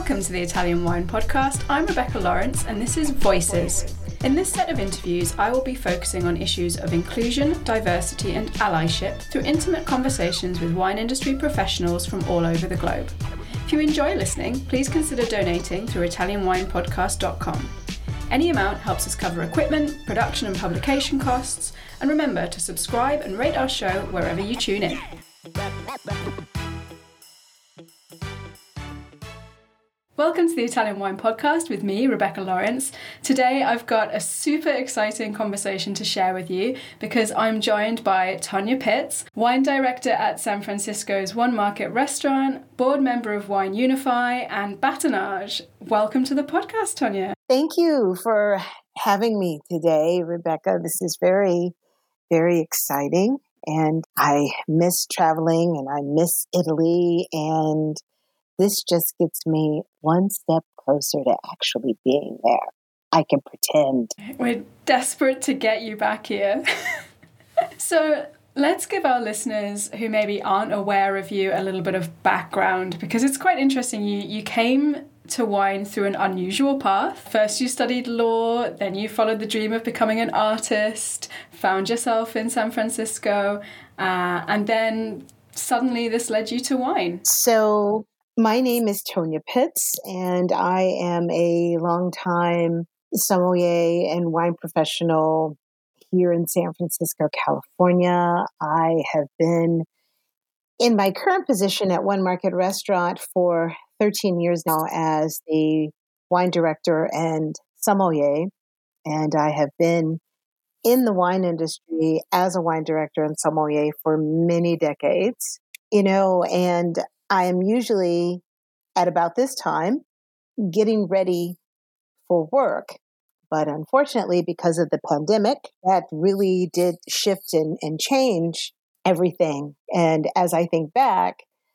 Welcome to the Italian Wine Podcast. I'm Rebecca Lawrence and this is Voices. In this set of interviews, I will be focusing on issues of inclusion, diversity and allyship through intimate conversations with wine industry professionals from all over the globe. If you enjoy listening, please consider donating through ItalianWinePodcast.com. Any amount helps us cover equipment, production and publication costs, and remember to subscribe and rate our show wherever you tune in. Welcome to the Italian Wine Podcast with me, Rebecca Lawrence. Today I've got a super exciting conversation to share with you because I'm joined by Tonya Pitts, wine director at San Francisco's One Market Restaurant, board member of Wine Unify and Batonnage. Welcome to the podcast, Tonya. Thank you for having me today, Rebecca. This is very, very exciting. And I miss traveling and I miss Italy, and this just gets me one step closer to actually being there. I can pretend. We're desperate to get you back here. So let's give our listeners who maybe aren't aware of you a little bit of background, because it's quite interesting. You came to wine through an unusual path. First you studied law, then you followed the dream of becoming an artist, found yourself in San Francisco, and then suddenly this led you to wine. So my name is Tonya Pitts, and I am a longtime sommelier and wine professional here in San Francisco, California. I have been in my current position at One Market Restaurant for 13 years now as the wine director and sommelier, and I have been in the wine industry as a wine director and sommelier for many decades, and I am usually at about this time getting ready for work. But unfortunately, because of the pandemic, that really did shift and change everything. And as I think back,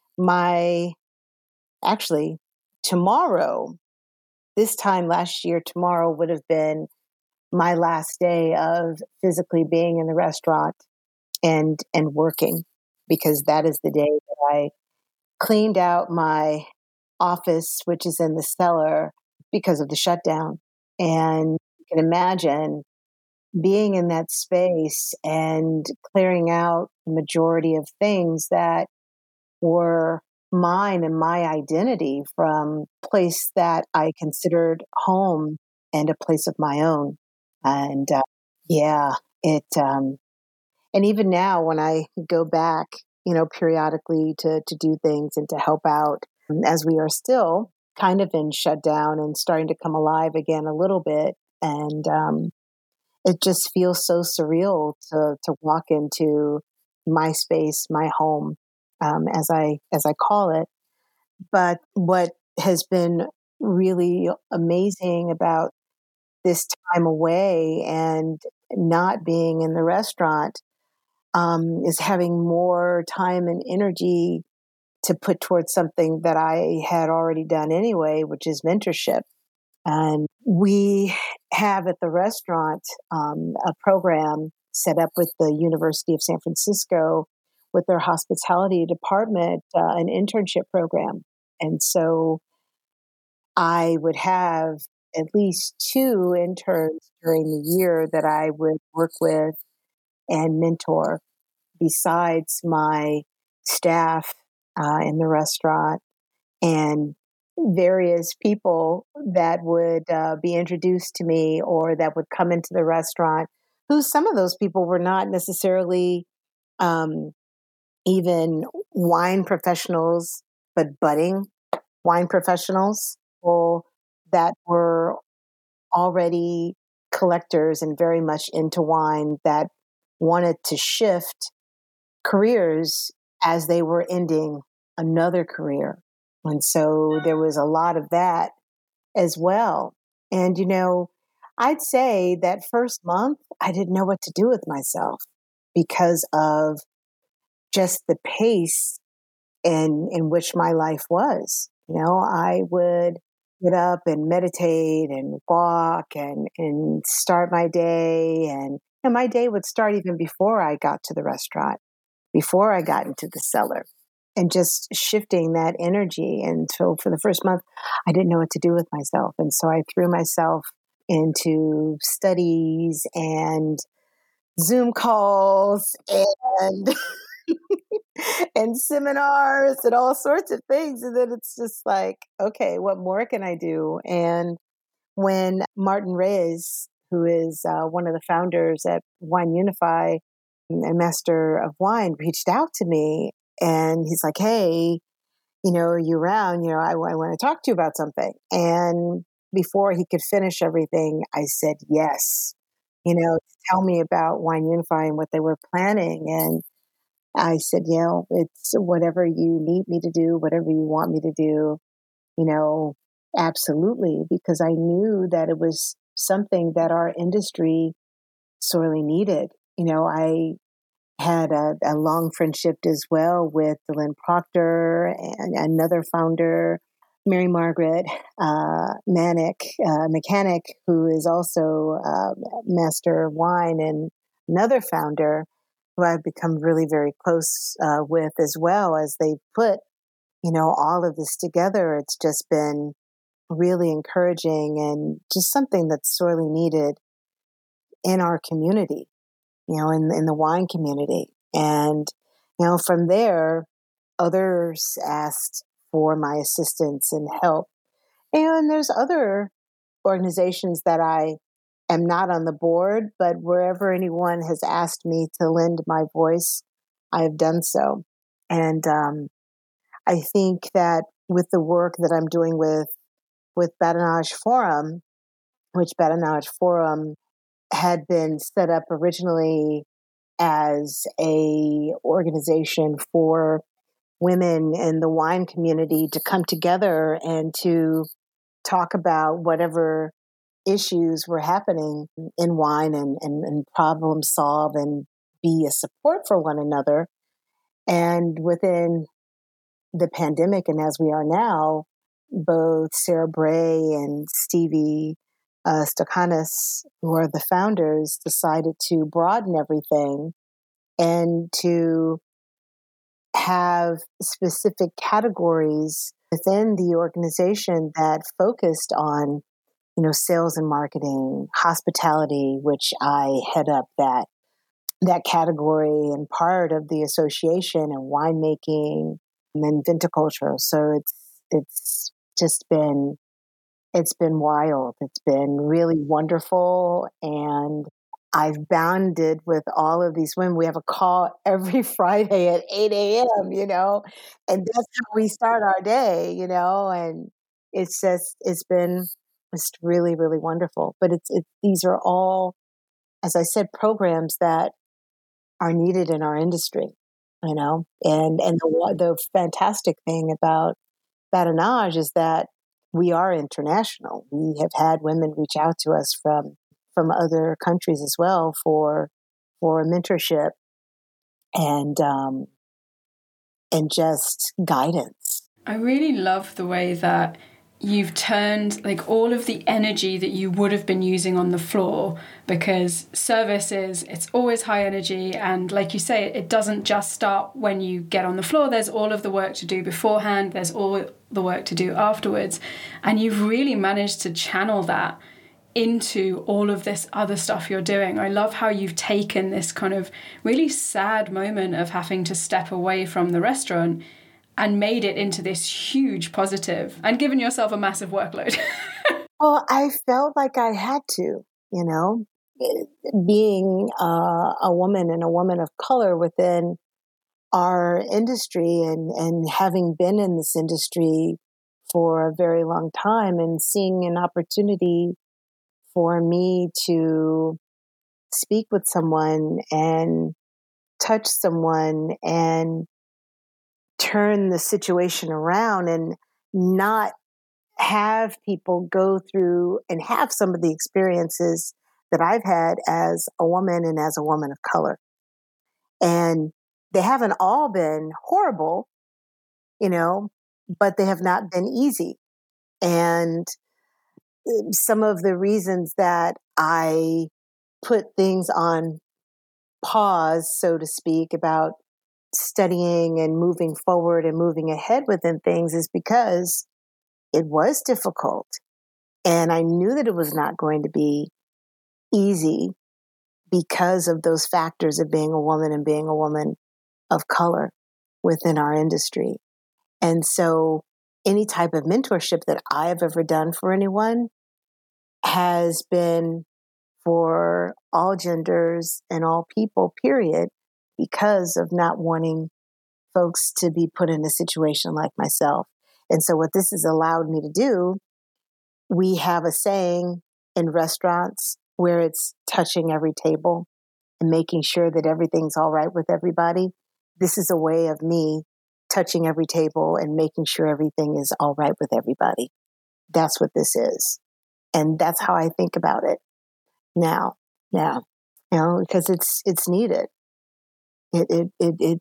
tomorrow, this time last year, tomorrow would have been my last day of physically being in the restaurant and working, because that is the day that I cleaned out my office, which is in the cellar because of the shutdown. And you can imagine being in that space and clearing out the majority of things that were mine and my identity from a place that I considered home and a place of my own. And and even now when I go back, periodically to do things and to help out, as we are still kind of in shutdown and starting to come alive again a little bit. And it just feels so surreal to walk into my space, my home, as I call it. But what has been really amazing about this time away and not being in the restaurant is having more time and energy to put towards something that I had already done anyway, which is mentorship. And we have at the restaurant a program set up with the University of San Francisco with their hospitality department, an internship program. And so I would have at least 2 interns during the year that I would work with and mentor, besides my staff in the restaurant and various people that would be introduced to me or that would come into the restaurant, who some of those people were not necessarily even wine professionals, but budding wine professionals, people that were already collectors and very much into wine that wanted to shift careers as they were ending another career. And so there was a lot of that as well. And, I'd say that first month, I didn't know what to do with myself because of just the pace in which my life was. I would get up and meditate and walk and start my day. And my day would start even before I got to the restaurant, before I got into the cellar. and just shifting that energy. And so for the first month, I didn't know what to do with myself. And so I threw myself into studies and Zoom calls and and seminars and all sorts of things. And then it's just like, okay, what more can I do? And when Martin Reyes, who is one of the founders at Wine Unify, a master of wine, reached out to me and he's like, hey, are you around? I want to talk to you about something. And before he could finish everything, I said, yes, tell me about Wine Unify and what they were planning. And I said, it's whatever you need me to do, whatever you want me to do, absolutely, because I knew that it was something that our industry sorely needed. I had a long friendship as well with Lynn Proctor and another founder, Mary Margaret Mechanic, who is also master of wine, and another founder who I've become really very close with as well. As they put, all of this together, it's just been really encouraging and just something that's sorely needed in our community, in the wine community. And, from there, others asked for my assistance and help. And there's other organizations that I am not on the board, but wherever anyone has asked me to lend my voice, I have done so. And I think that with the work that I'm doing with Badinage Forum, which Badinage Forum had been set up originally as a organization for women in the wine community to come together and to talk about whatever issues were happening in wine and problem solve and be a support for one another. And within the pandemic, and as we are now, both Sarah Bray and Stevie Stakanis, who are the founders, decided to broaden everything and to have specific categories within the organization that focused on, sales and marketing, hospitality, which I head up that category and part of the association, and winemaking and viticulture. So it's just been wild. It's been really wonderful. And I've bonded with all of these women. We have a call every Friday at 8 a.m., and that's how we start our day, and it's been just really, really wonderful. But these are all, as I said, programs that are needed in our industry, and the fantastic thing about Badinage is that we are international. We have had women reach out to us from other countries as well for mentorship and just guidance. I really love the way that you've turned like all of the energy that you would have been using on the floor, because service it's always high energy, and like you say, it doesn't just start when you get on the floor. There's all of the work to do beforehand, there's all the work to do afterwards, and you've really managed to channel that into all of this other stuff you're doing. I love how you've taken this kind of really sad moment of having to step away from the restaurant and made it into this huge positive and given yourself a massive workload. Well, I felt like I had to, being a woman and a woman of color within our industry, and having been in this industry for a very long time, and seeing an opportunity for me to speak with someone and touch someone and turn the situation around, and not have people go through and have some of the experiences that I've had as a woman and as a woman of color. And they haven't all been horrible, but they have not been easy. And some of the reasons that I put things on pause, so to speak, about studying and moving forward and moving ahead within things is because it was difficult. And I knew that it was not going to be easy because of those factors of being a woman and being a woman of color within our industry. And so any type of mentorship that I have ever done for anyone has been for all genders and all people, period, because of not wanting folks to be put in a situation like myself. And so what this has allowed me to do, we have a saying in restaurants where it's touching every table and making sure that everything's all right with everybody. This is a way of me touching every table and making sure everything is all right with everybody. That's what this is. And that's how I think about it now, because it's needed. It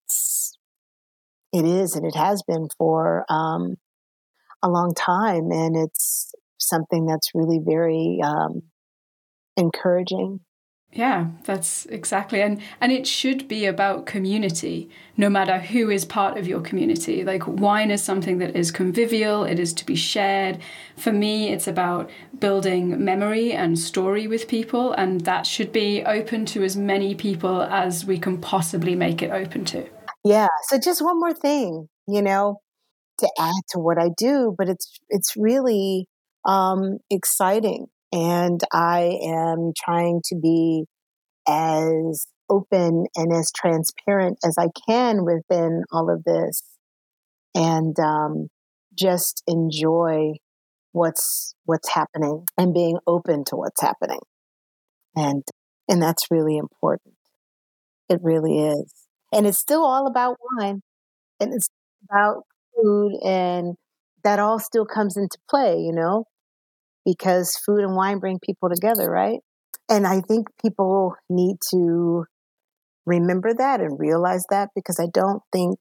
is, and it has been for a long time, and it's something that's really very encouraging. Yeah, that's exactly. And it should be about community, no matter who is part of your community. Like, wine is something that is convivial, it is to be shared. For me, it's about building memory and story with people, and that should be open to as many people as we can possibly make it open to. Yeah. So just one more thing, to add to what I do, but it's really exciting. And I am trying to be as open and as transparent as I can within all of this, and just enjoy what's happening and being open to what's happening. And that's really important. It really is. And it's still all about wine, and it's about food, and that all still comes into play, because food and wine bring people together, right? And I think people need to remember that and realize that, because I don't think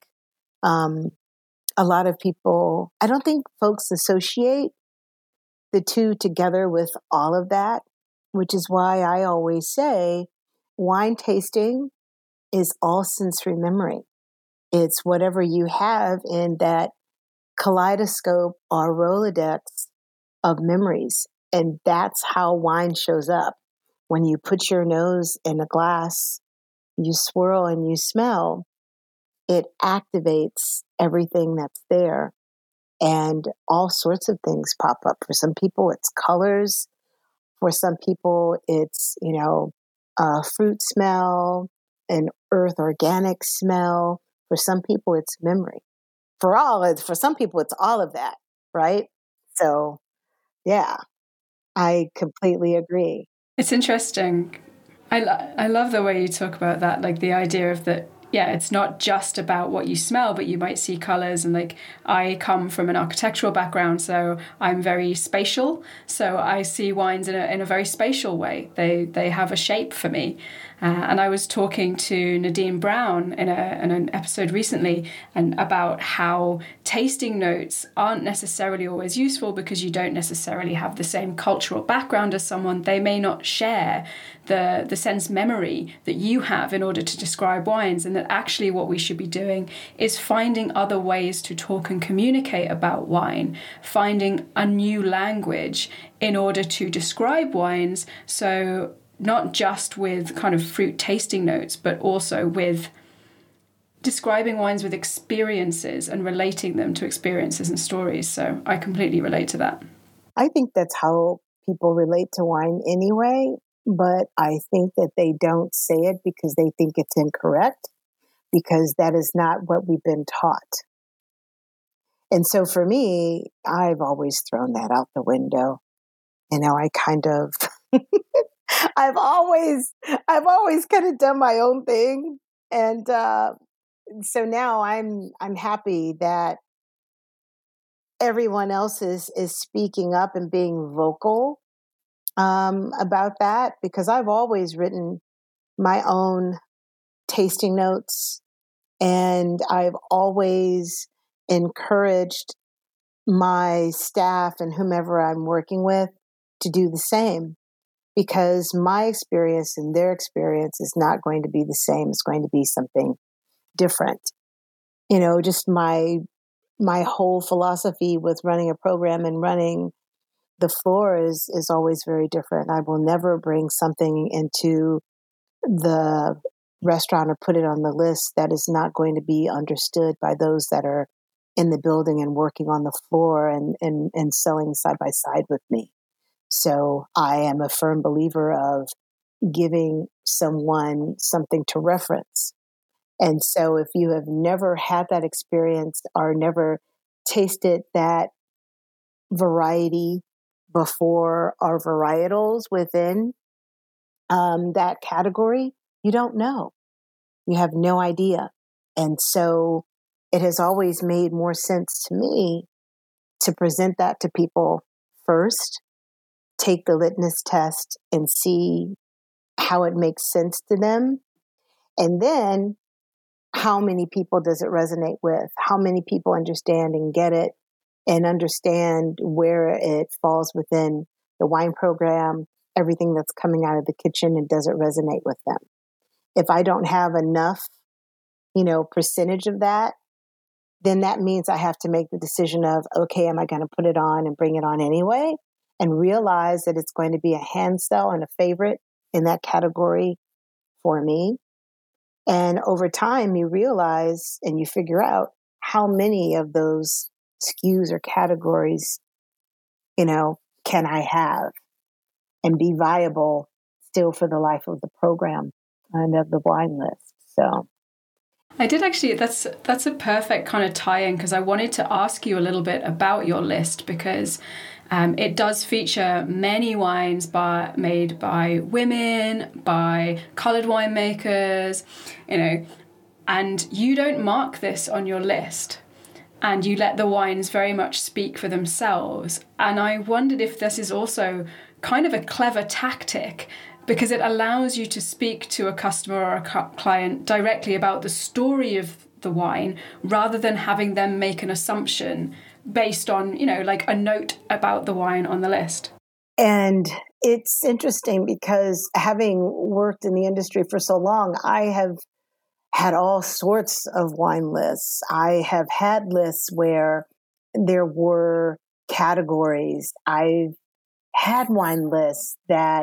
a lot of people, I don't think folks associate the two together with all of that, which is why I always say wine tasting is all sensory memory. It's whatever you have in that kaleidoscope or Rolodex of memories. And that's how wine shows up. When you put your nose in a glass, you swirl and you smell, it activates everything that's there. And all sorts of things pop up. For some people, it's colors. For some people, it's, fruit smell, an earth organic smell. For some people, it's memory. For some people, it's all of that, right? So, yeah, I completely agree. It's interesting. I love the way you talk about that, like the idea of that. Yeah, it's not just about what you smell, but you might see colors. And like, I come from an architectural background, so I'm very spatial. So I see wines in a very spatial way. They have a shape for me. And I was talking to Nadine Brown in an episode recently and about how tasting notes aren't necessarily always useful because you don't necessarily have the same cultural background as someone. They may not share the sense memory that you have in order to describe wines, and that actually what we should be doing is finding other ways to talk and communicate about wine, finding a new language in order to describe wines. So not just with kind of fruit tasting notes, but also with describing wines with experiences and relating them to experiences and stories. So I completely relate to that. I think that's how people relate to wine anyway, but I think that they don't say it because they think it's incorrect, because that is not what we've been taught. And so for me, I've always thrown that out the window. I kind of I've always kind of done my own thing, and so now I'm happy that everyone else is speaking up and being vocal about that, because I've always written my own tasting notes, and I've always encouraged my staff and whomever I'm working with to do the same. Because my experience and their experience is not going to be the same. It's going to be something different. just my whole philosophy with running a program and running the floor is always very different. I will never bring something into the restaurant or put it on the list that is not going to be understood by those that are in the building and working on the floor and selling side by side with me. So I am a firm believer of giving someone something to reference. And so if you have never had that experience or never tasted that variety before or varietals within that category, you don't know. You have no idea. And so it has always made more sense to me to present that to people first, take the litmus test and see how it makes sense to them. And then how many people does it resonate with? How many people understand and get it and understand where it falls within the wine program, everything that's coming out of the kitchen, and does it resonate with them? If I don't have enough, percentage of that, then that means I have to make the decision of, okay, am I going to put it on and bring it on anyway? And realize that it's going to be a hand sell and a favorite in that category for me. And over time, you realize and you figure out how many of those SKUs or categories, can I have and be viable still for the life of the program and of the wine list. So I did actually, that's a perfect kind of tie-in, because I wanted to ask you a little bit about your list, because it does feature many wines made by women, by coloured winemakers, and you don't mark this on your list. And you let the wines very much speak for themselves. And I wondered if this is also kind of a clever tactic, because it allows you to speak to a customer or a client directly about the story of the wine, rather than having them make an assumption based on, like a note about the wine on the list. And it's interesting because having worked in the industry for so long, I have had all sorts of wine lists. I have had lists where there were categories. I've had wine lists that,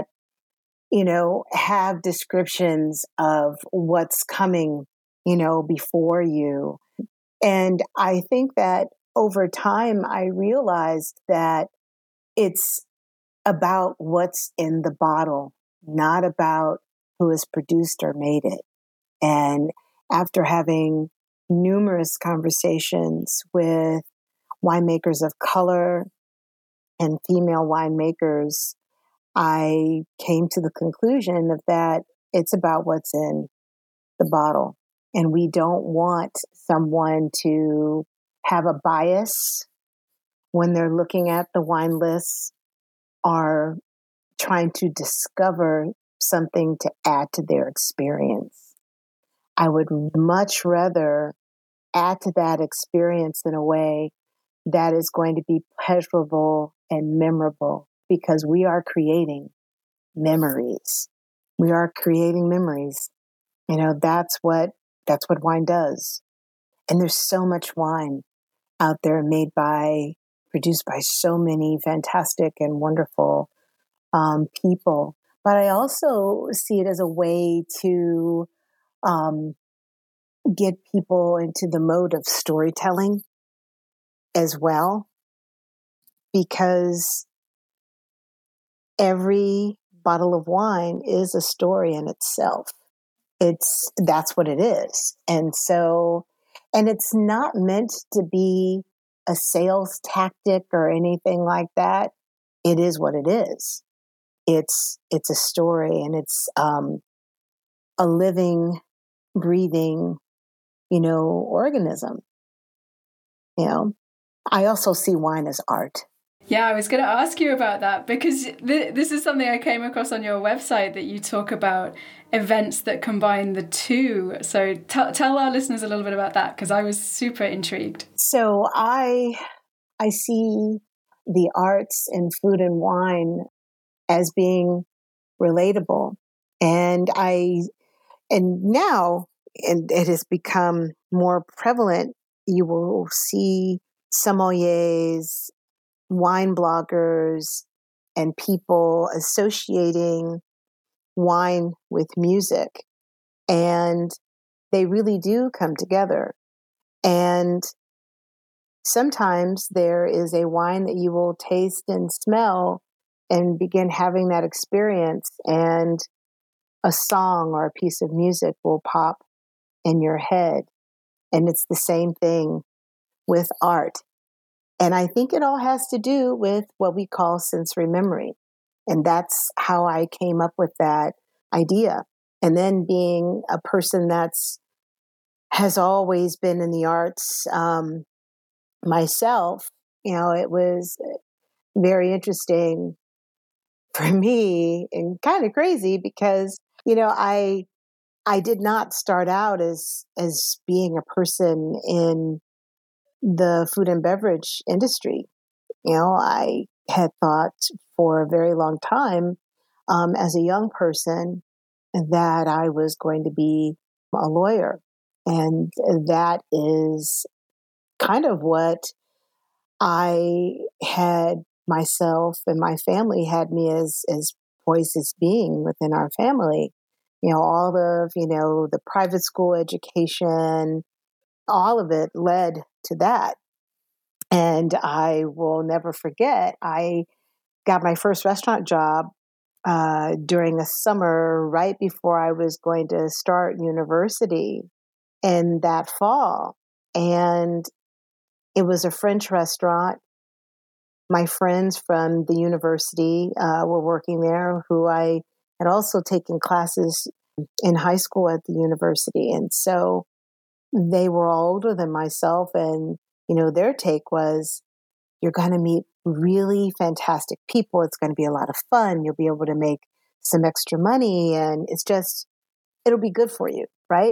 have descriptions of what's coming, before you. And I think that over time, I realized that it's about what's in the bottle, not about who has produced or made it. And after having numerous conversations with winemakers of color and female winemakers, I came to the conclusion of that it's about what's in the bottle. And we don't want someone to have a bias when they're looking at the wine lists or trying to discover something to add to their experience. I would much rather add to that experience in a way that is going to be pleasurable and memorable, because we are creating memories. We are creating memories. That's what wine does. And there's so much wine out there produced by so many fantastic and wonderful people. But I also see it as a way to get people into the mode of storytelling as well, because every bottle of wine is a story in itself. That's what it is. And it's not meant to be a sales tactic or anything like that. It is what it is. It's a story, and it's a living, breathing, organism. I also see wine as art. Yeah, I was going to ask you about that, because this is something I came across on your website, that you talk about events that combine the two. So tell our listeners a little bit about that, because I was super intrigued. So I see the arts in food and wine as being relatable. And now it has become more prevalent, you will see sommeliers, wine bloggers, and people associating wine with music. And they really do come together. And sometimes there is a wine that you will taste and smell and begin having that experience, and a song or a piece of music will pop in your head. And it's the same thing with art. And I think it all has to do with what we call sensory memory. And that's how I came up with that idea. And then being a person has always been in the arts myself, it was very interesting for me and kind of crazy because, I did not start out as being a person in the food and beverage industry. I had thought for a very long time, as a young person, that I was going to be a lawyer. And that is kind of what I had myself and my family had me as voices being within our family. All of, the private school education, all of it led to that. And I will never forget, I got my first restaurant job during a summer right before I was going to start university in that fall. And it was a French restaurant. My friends from the university were working there, who I had also taken classes in high school at the university. And so they were all older than myself. And, their take was, you're going to meet really fantastic people. It's going to be a lot of fun. You'll be able to make some extra money. And it'll be good for you, right?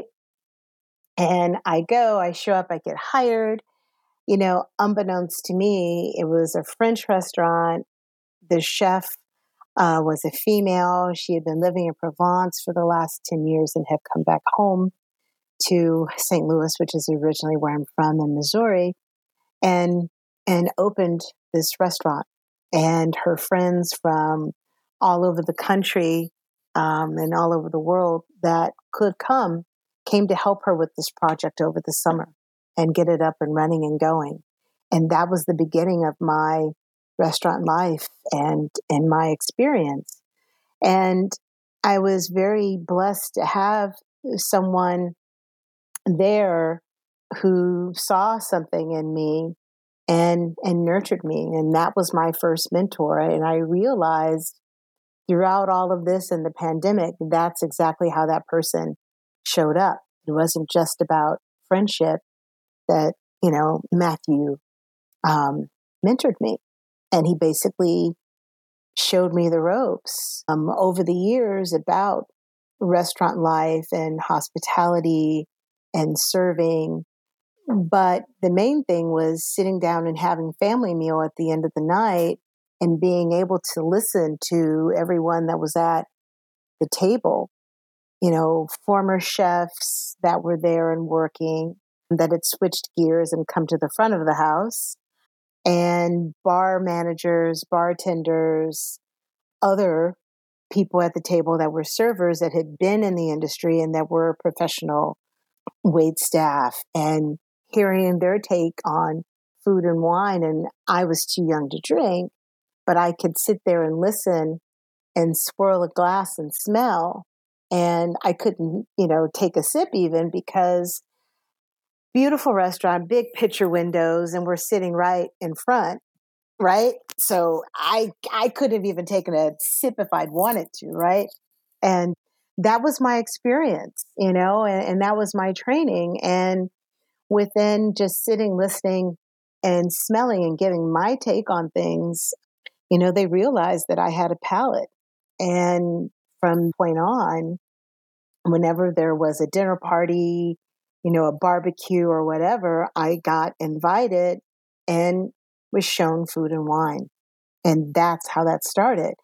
And I show up, I get hired. Unbeknownst to me, it was a French restaurant. The chef was a female. She had been living in Provence for the last 10 years and had come back home to St. Louis, which is originally where I'm from in Missouri, and opened this restaurant. And her friends from all over the country and all over the world that could came to help her with this project over the summer and get it up and running and going. And that was the beginning of my restaurant life and my experience. And I was very blessed to have someone there who saw something in me and nurtured me. And that was my first mentor. And I realized throughout all of this and the pandemic, that's exactly how that person showed up. It wasn't just about friendship that, Matthew mentored me. And he basically showed me the ropes over the years about restaurant life and hospitality and serving. But the main thing was sitting down and having family meal at the end of the night and being able to listen to everyone that was at the table, former chefs that were there and working, that had switched gears and come to the front of the house, and bar managers, bartenders, other people at the table that were servers that had been in the industry and that were professional wait staff, and hearing their take on food and wine. And I was too young to drink, but I could sit there and listen and swirl a glass and smell. And I couldn't, take a sip even, because beautiful restaurant, big picture windows, and we're sitting right in front, right? So I couldn't have even taken a sip if I'd wanted to, right? And that was my experience, and that was my training. And within just sitting, listening, and smelling and giving my take on things, they realized that I had a palate. And from point on, whenever there was a dinner party, a barbecue or whatever, I got invited and was shown food and wine. And that's how that started.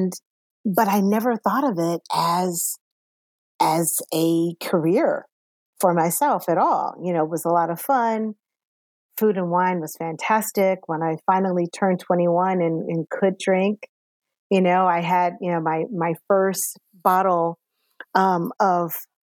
But I never thought of it as a career for myself at all. It was a lot of fun. Food and wine was fantastic. When I finally turned 21 and could drink, I had, my first bottle of,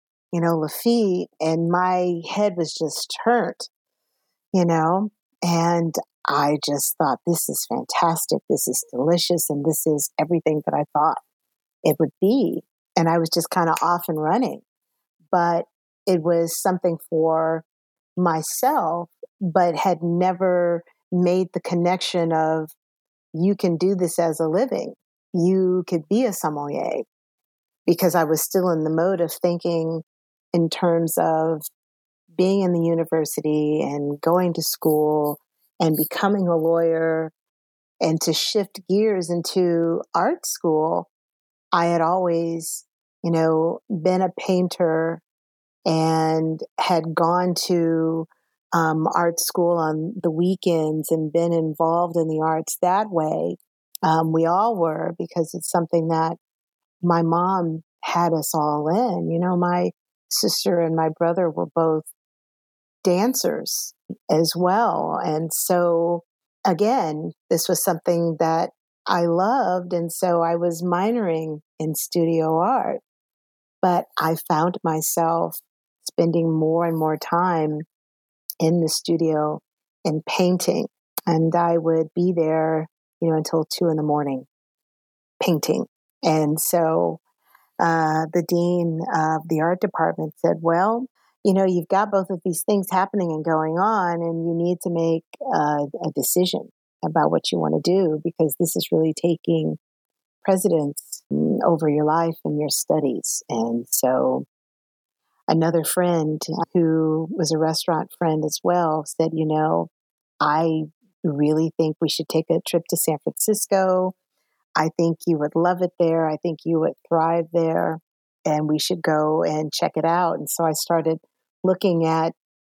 Lafite, and my head was just turned, you know, and I just thought, this is fantastic. This is delicious. And this is everything that I thought it would be. And I was just kind of off and running. But it was something for myself, but had never made the connection of, you can do this as a living. You could be a sommelier, because I was still in the mode of thinking in terms of being in the university and going to school and becoming a lawyer, and to shift gears into art school. I had always, been a painter and had gone to art school on the weekends and been involved in the arts that way. We all were, because it's something that my mom had us all in. My sister and my brother were both dancers as well. And so, again, this was something that I loved. And so I was minoring in studio art. But I found myself spending more and more time in the studio and painting. And I would be there, until 2 a.m. painting. And so the dean of the art department said, well, you've got both of these things happening and going on, and you need to make a decision about what you want to do, because this is really taking precedence over your life and your studies. And so another friend who was a restaurant friend as well said, I really think we should take a trip to San Francisco. I think you would love it there. I think you would thrive there, and we should go and check it out. And so I started looking at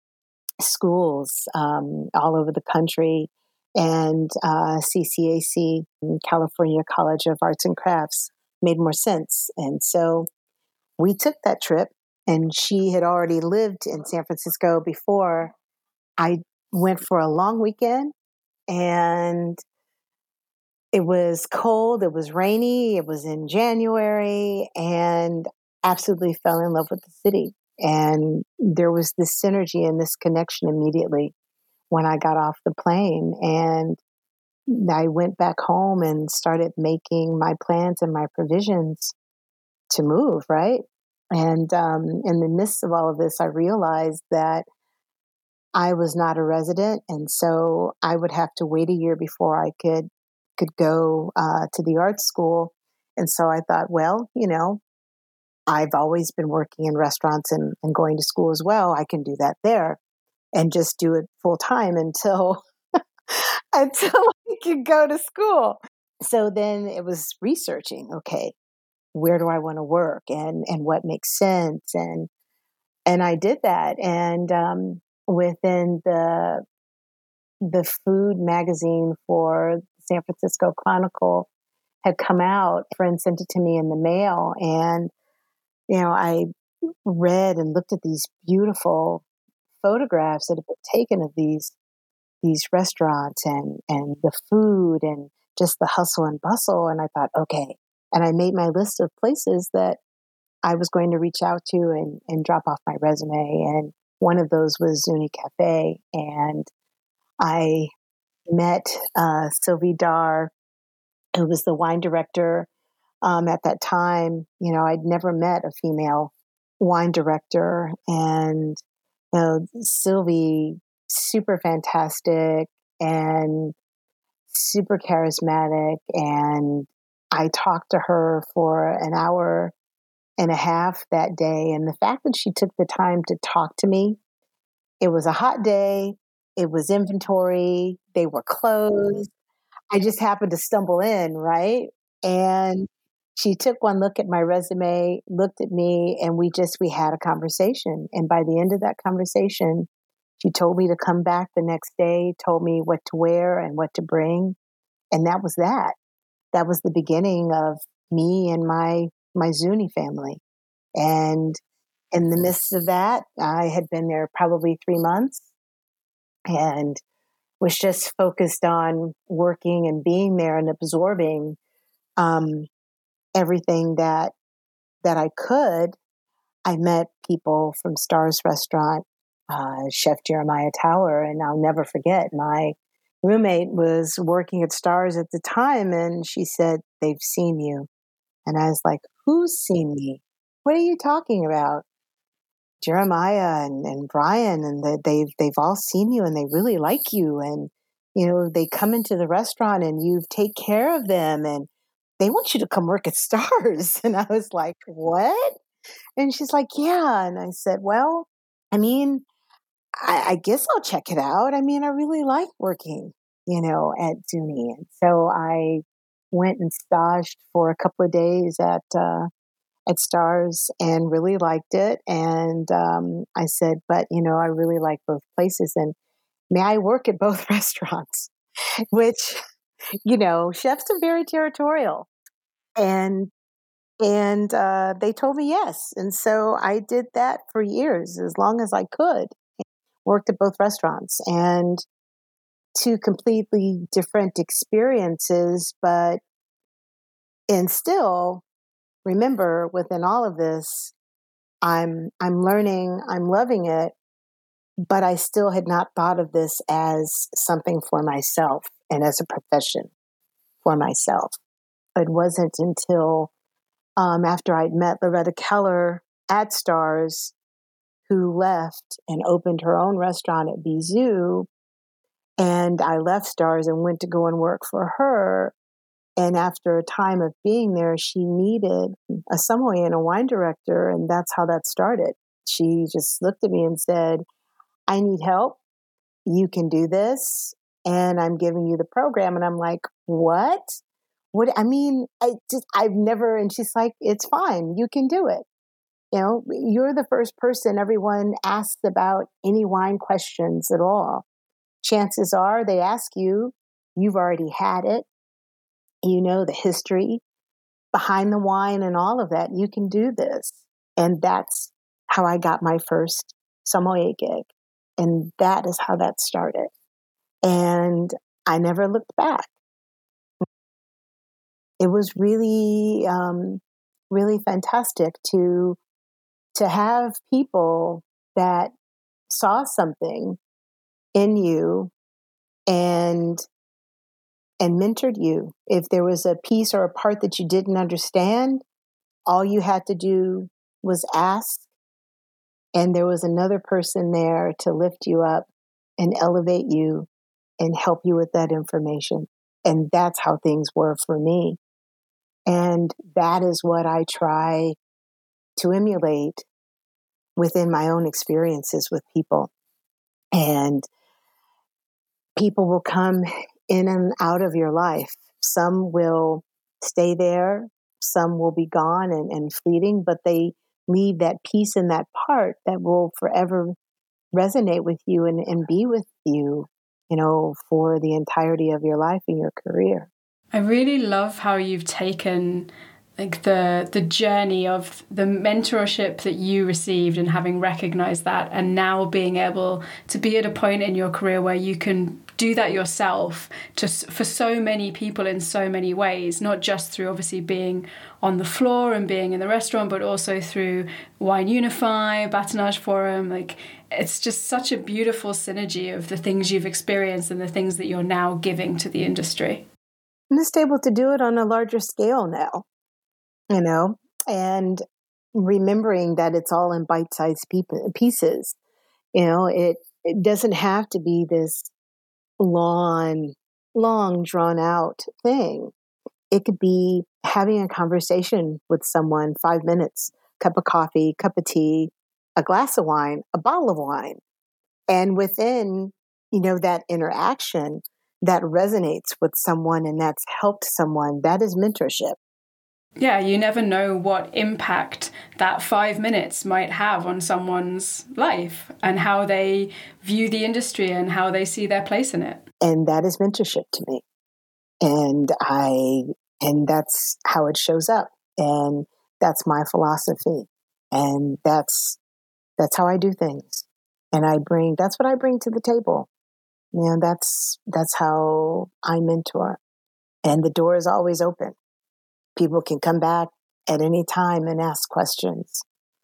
schools all over the country, and CCAC, California College of Arts and Crafts, made more sense. And so we took that trip, and she had already lived in San Francisco before. I went for a long weekend, and it was cold, it was rainy, it was in January, and absolutely fell in love with the city. And there was this synergy and this connection immediately when I got off the plane. And I went back home and started making my plans and my provisions to move, right? And in the midst of all of this, I realized that I was not a resident, and so I would have to wait a year before I could go to the art school. And so I thought, well, I've always been working in restaurants and going to school as well. I can do that there and just do it full time until until I could go to school. So then it was researching, okay, where do I want to work, and what makes sense, and I did that. And within the food magazine for San Francisco Chronicle had come out, a friend sent it to me in the mail, and I read and looked at these beautiful photographs that had been taken of these restaurants and the food and just the hustle and bustle. And I thought, okay. And I made my list of places that I was going to reach out to and drop off my resume. And one of those was Zuni Cafe. And I met Sylvie Dar, who was the wine director at that time. I'd never met a female wine director. And Sylvie, super fantastic and super charismatic. And I talked to her for an hour and a half that day. And the fact that she took the time to talk to me, it was a hot day. It was inventory. They were closed. I just happened to stumble in, right? And she took one look at my resume, looked at me, and we had a conversation. And by the end of that conversation, she told me to come back the next day, told me what to wear and what to bring. And that was that. That was the beginning of me and my Zuni family. And in the midst of that, I had been there probably 3 months and was just focused on working and being there and absorbing um, everything that I could. I met people from Stars Restaurant, Chef Jeremiah Tower, and I'll never forget. My roommate was working at Stars at the time, and she said, "They've seen you." And I was like, "Who's seen me? What are you talking about?" Jeremiah and Brian, and they've all seen you, and they really like you, and they come into the restaurant, and you take care of them, and they want you to come work at Stars. And I was like, "What?" And she's like, "Yeah." And I said, "Well, I mean, I guess I'll check it out. I mean, I really like working, at Zuni." And so I went and staged for a couple of days at Stars and really liked it. And I said, "But, I really like both places. And may I work at both restaurants?" Which, chefs are very territorial. And they told me yes. And so I did that for years, as long as I could. Worked at both restaurants, and two completely different experiences. And still, remember, within all of this, I'm learning, I'm loving it, but I still had not thought of this as something for myself and as a profession for myself. It wasn't until after I'd met Loretta Keller at Stars, who left and opened her own restaurant at Bizou, and I left Stars and went to go and work for her. And after a time of being there, she needed a sommelier and a wine director, and that's how that started. She just looked at me and said, "I need help. You can do this, and I'm giving you the program." And I'm like, "What? What? I mean, I've never." And she's like, "It's fine. You can do it. You're the first person everyone asks about any wine questions at all. Chances are they ask you, you've already had it. You know the history behind the wine and all of that. You can do this." And that's how I got my first sommelier gig. And that is how that started. And I never looked back. It was really, really fantastic to have people that saw something in you and mentored you. If there was a piece or a part that you didn't understand, all you had to do was ask, and there was another person there to lift you up and elevate you and help you with that information. And that's how things were for me. And that is what I try to emulate within my own experiences with people. And people will come in and out of your life. Some will stay there, some will be gone and fleeting, but they leave that piece and that part that will forever resonate with you and be with you, for the entirety of your life and your career. I really love how you've taken like the journey of the mentorship that you received and having recognized that, and now being able to be at a point in your career where you can do that yourself for so many people in so many ways, not just through obviously being on the floor and being in the restaurant, but also through Wine Unify, Batonnage Forum. Like, it's just such a beautiful synergy of the things you've experienced and the things that you're now giving to the industry. I'm just able to do it on a larger scale now, and remembering that it's all in bite-sized pieces. It doesn't have to be this long drawn out thing. It could be having a conversation with someone, 5 minutes, cup of coffee, cup of tea, a glass of wine, a bottle of wine. And within, that interaction that resonates with someone and that's helped someone, that is mentorship. Yeah, you never know what impact that 5 minutes might have on someone's life and how they view the industry and how they see their place in it. And that is mentorship to me. And that's how it shows up. And that's my philosophy. And that's That's how I do things. And that's what I bring to the table. That's how I mentor. And the door is always open. People can come back at any time and ask questions.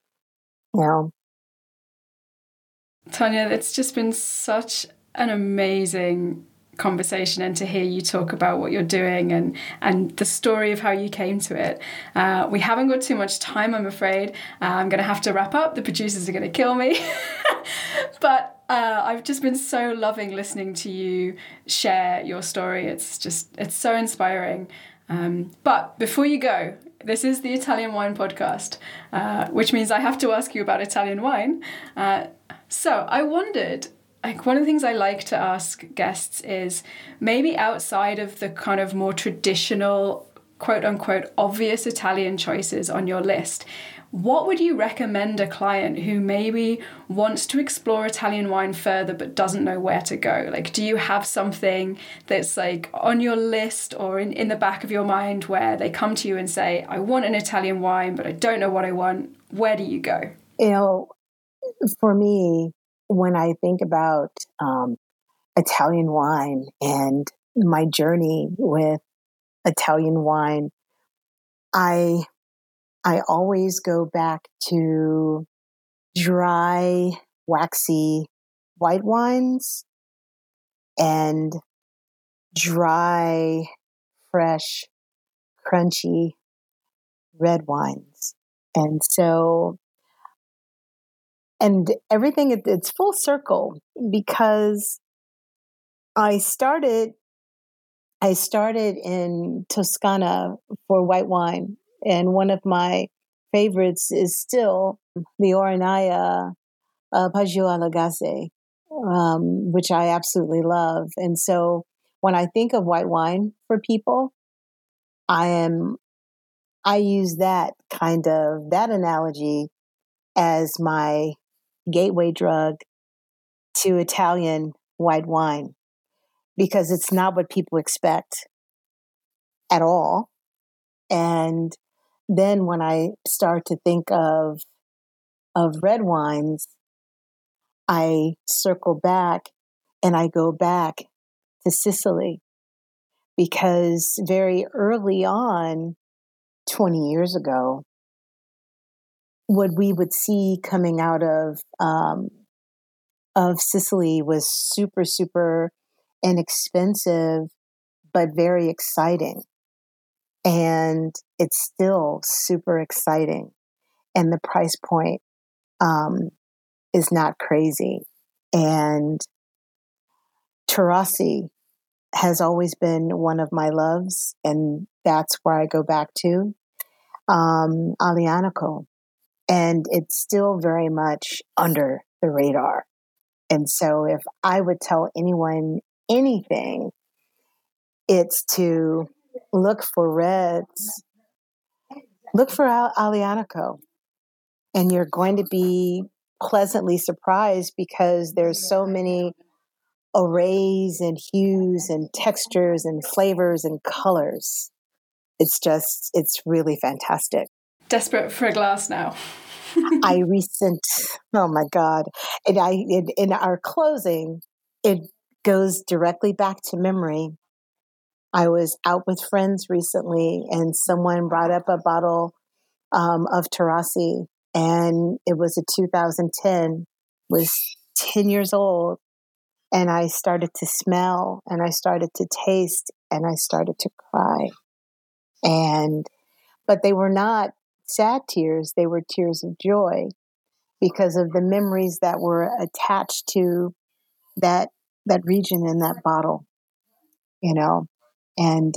Tanya, it's just been such an amazing conversation, and to hear you talk about what you're doing and the story of how you came to it. We haven't got too much time, I'm afraid. I'm going to have to wrap up. The producers are going to kill me. But I've just been so loving listening to you share your story. It's so inspiring. But before you go, this is the Italian Wine Podcast, which means I have to ask you about Italian wine. So I wondered, one of the things I like to ask guests is, maybe outside of the kind of more traditional, quote unquote, obvious Italian choices on your list, what would you recommend a client who maybe wants to explore Italian wine further but doesn't know where to go? Do you have something that's on your list or in the back of your mind where they come to you and say, I want an Italian wine, but I don't know what I want? Where do you go? For me, when I think about Italian wine and my journey with Italian wine, I always go back to dry, waxy white wines and dry, fresh, crunchy red wines. And everything, it's full circle, because I started in Toscana for white wine. And one of my favorites is still the Orinaia Poggio alla Gaze, which I absolutely love. And so when I think of white wine for people, I use that analogy as my gateway drug to Italian white wine, because it's not what people expect at all. And then when I start to think of red wines, I circle back and I go back to Sicily, because very early on, 20 years ago, what we would see coming out of Sicily was super, super inexpensive, but very exciting. And it's still super exciting. And the price point is not crazy. And Taurasi has always been one of my loves, and that's where I go back to. Aglianico. And it's still very much under the radar. And so if I would tell anyone anything, it's to look for reds, look for Aglianico, and you're going to be pleasantly surprised, because there's so many arrays and hues and textures and flavors and colors. It's really fantastic. Desperate for a glass now. Oh my God. In our closing, it goes directly back to memory. I was out with friends recently, and someone brought up a bottle of Taurasi, and it was a 2010, was 10 years old. And I started to smell, and I started to taste, and I started to cry. But they were not sad tears. They were tears of joy, because of the memories that were attached to that region in that bottle, And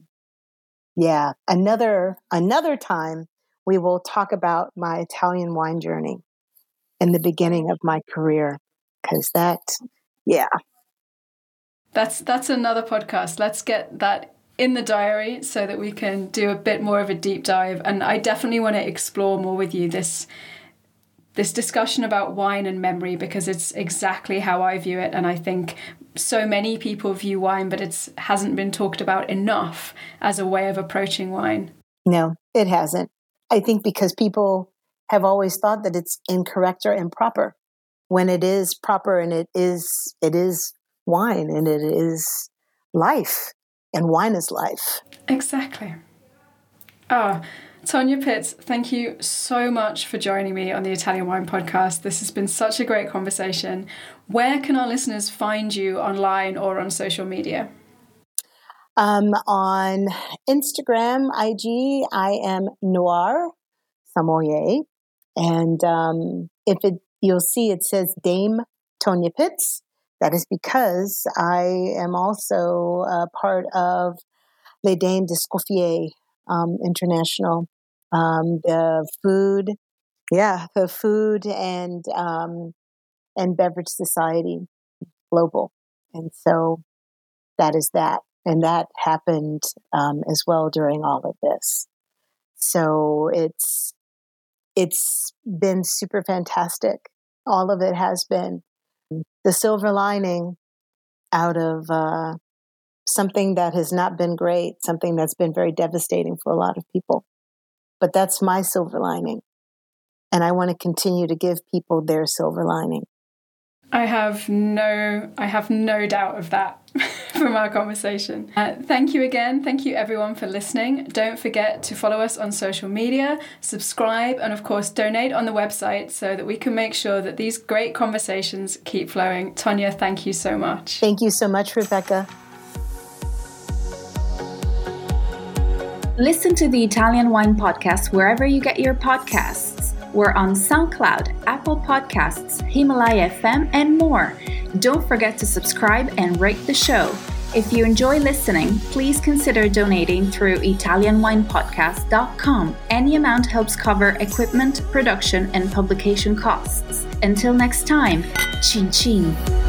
another time we will talk about my Italian wine journey and the beginning of my career, because that's another podcast. Let's get that in the diary so that we can do a bit more of a deep dive. And I definitely want to explore more with you this discussion about wine and memory, because it's exactly how I view it. And I think so many people view wine, but it hasn't been talked about enough as a way of approaching wine. No, it hasn't. I think because people have always thought that it's incorrect or improper when it is proper, and it is wine, and it is life, and wine is life. Exactly. Tonya Pitts, thank you so much for joining me on the Italian Wine Podcast. This has been such a great conversation. Where can our listeners find you online or on social media? On Instagram, IG, I am Noir Sommelier. And you'll see it says Dame Tonya Pitts. That is because I am also a part of Les Dames d'Escoffier International, the food and beverage society global. And so that is that. And that happened as well during all of this. So it's been super fantastic. All of it has been. The silver lining out of something that has not been great, something that's been very devastating for a lot of people. But that's my silver lining. And I want to continue to give people their silver lining. I have no doubt of that from our conversation. Thank you again. Thank you everyone for listening. Don't forget to follow us on social media, subscribe, and of course donate on the website so that we can make sure that these great conversations keep flowing. Tonya, thank you so much. Thank you so much, Rebecca. Listen to the Italian Wine Podcast wherever you get your podcasts. We're on SoundCloud, Apple Podcasts, Himalaya FM, and more. Don't forget to subscribe and rate the show. If you enjoy listening, please consider donating through ItalianWinePodcast.com. Any amount helps cover equipment, production, and publication costs. Until next time, cin cin.